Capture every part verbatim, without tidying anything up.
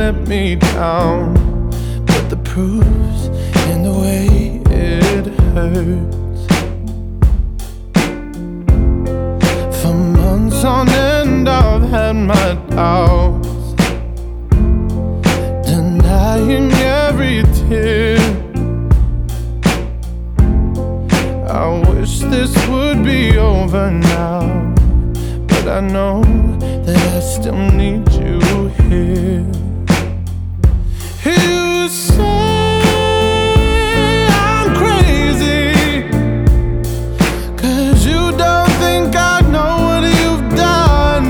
let me down, but the proof's in the way it hurts. For months on end I've had my doubts, denying every tear. I wish this would be over now, but I know that I still need you here. You say I'm crazy, 'cause you don't think I know what you've done.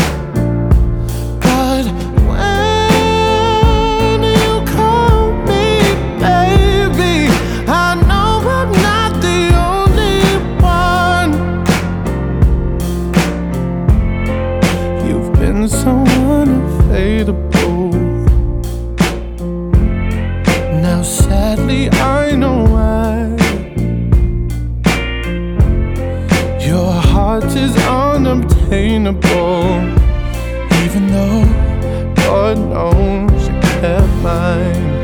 But when you call me baby, I know I'm not the only one. You've been so unfadable. Now sadly I know why. Your heart is unobtainable, even though God knows you kept mine.